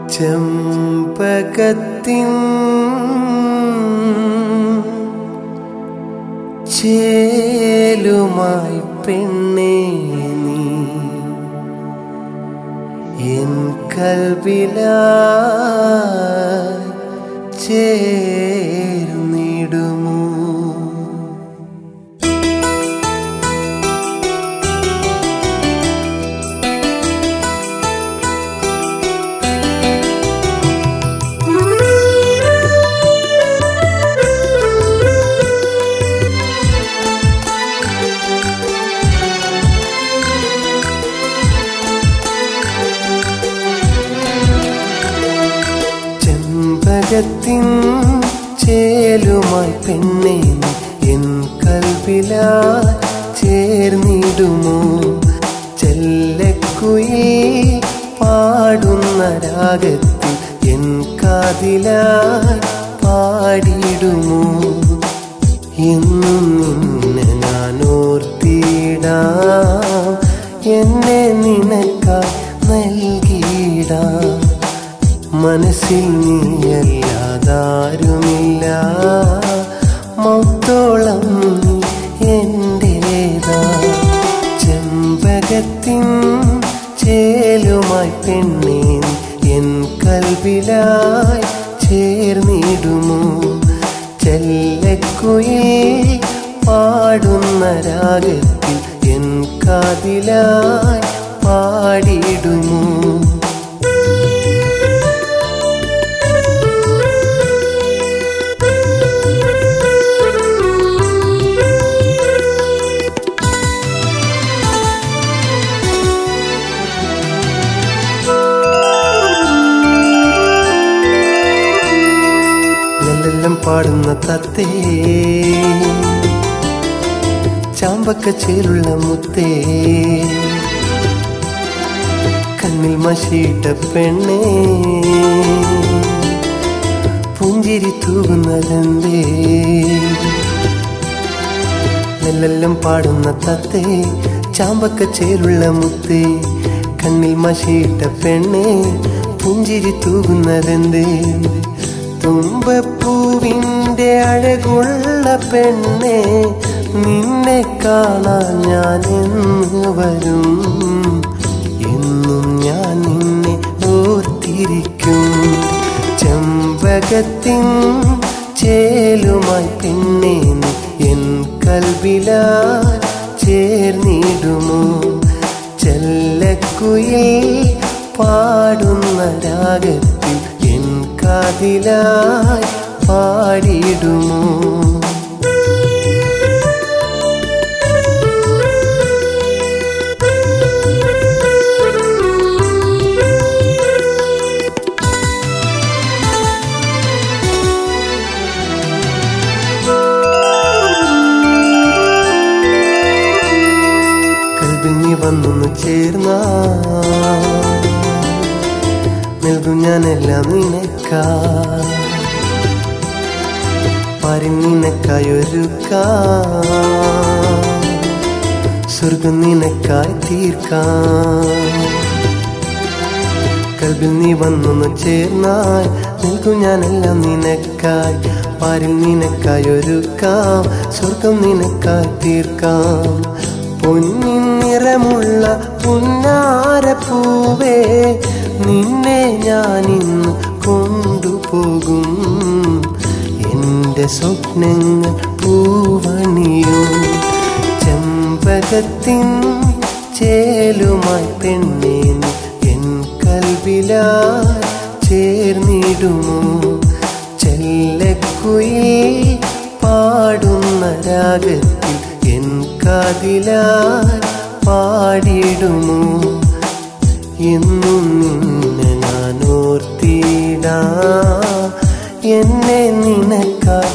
ചെമ്പകത്തിൻ ചേലുമായി പെണ്ണേ നീ എൻ കൽവിലായി ചേർന്നിടുമോ? ചെമ്പകത്തിൻ ചേലുമായി പെണ്ണേ എൻ കൽവിലായി ചേർന്നിടുമോ? ചെല്ലക്കുയിൽ പാടുന്ന രാഗത്തിൽ എൻ കാതിലായി പാടിടുമോ? എന്നും നിന്നെ ഞാൻ ഓർത്തിടാം, എന്നെ നിനക്കായി നൽകിയിടാം. മനസ്സിൽ നീയല്ലാതാരുമില്ല, മൗത്തോളം എന്റേതാ. ചെമ്പകത്തിൻ ചേലുമായി പെണ്ണേ എൻ കൽവിലായി ചേർന്നിടുമോ? ചെല്ലക്കുയിൽ പാടുന്ന രാഗത്തിൽ എൻ കാതിലായി പാടിടുമോ? പാടുന്ന തത്തേ, ചാമ്പക്ക ചേലുള്ള മുത്തേ, കണ്ണിൽ മഷിയിട്ട പെണ്ണേ, പുഞ്ചിരി തൂകുന്നതെന്തേ? നെല്ലെല്ലാം പാടുന്ന തത്തേ, ചാമ്പക്ക ചേലുള്ള മുത്തേ, കണ്ണിൽ മഷിയിട്ട പെണ്ണേ, പുഞ്ചിരി തൂകുന്നതെന്തേ? തുമ്പപ്പൂവിൻ്റെ അഴകുള്ള പെണ്ണേ, നിന്നെ കാണാൻ ഞാൻ എന്ന് വരും, എന്നും ഞാൻ നിന്നെ ഓർത്തിരിക്കും. ചെമ്പകത്തിൻ ചേലുമായി പെണ്ണേ എൻ കൽവിലായി ചേർന്നിടുമോ? ചെല്ലക്കുയിൽ പാടുന്ന രാഗത്തിൽ എൻ കാതിലായി പാടിടുമോ? കൽവിൽ നീ വന്നൊന്നു ചേർന്നാ നൽകും ഞാനെല്ലാം നിനക്കായി, പാരി നിനക്കായൊരുക്കാം, സ്വർഗം നിനക്കായി തീർക്കാം. കൽവിൽ നീ വന്നൊന്നു ചേർന്നാൽ നൽകും ഞാനെല്ലാം നിനക്കായി, പാരിൽ നിനക്കായൊരുക്കാം, സ്വർഗം നിനക്കായി തീർക്കാം. പൊന്നിൻ നിറമുള്ള പുന്നാരപ്പൂവേ, നിന്നെ ഞാനിന്ന് കൊണ്ടുപോകും, എൻ്റെ സ്വപ്നങ്ങൾ പൂവണിയും. ചെമ്പകത്തിൻ ചേലുമായി പെണ്ണേ എൻ കൽവിലായി ചേർന്നിടുമോ? ചെല്ലക്കുയിൽ പാടുന്ന രാഗത്തിൽ എൻ കാതിലായി പാടിടുമോ? എന്നും നിന്നെ ഞാൻ ഓർത്തിടാം, എന്നെ നിനക്കായി